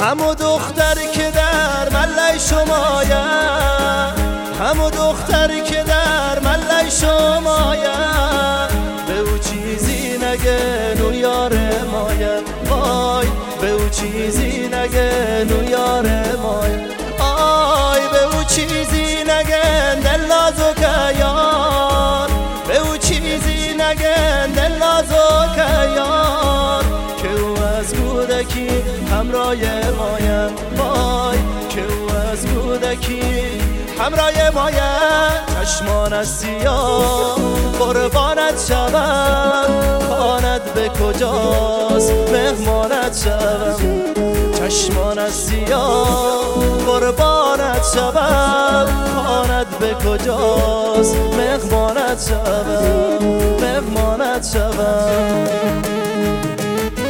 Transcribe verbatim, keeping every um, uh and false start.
همو دختری که در ملای شمایه، همو دختری که در ملای شمایه، به او چیزی نگن و یار مایه، وای به او چیزی نگن و یار مایه، آی به او چیزی نگن دلازو که یار، به او چیزی نگن دلازو که یار، که او از کودکی همراه مایه، وای که او از کودکی همراه مایه. چشمان سیاه قربانت شوم، خانت به کجاست مهمانت شوم، چشمان سیاه قربانت شوم، خانت به کجاست مهمانت شوم، مهمانت شوم.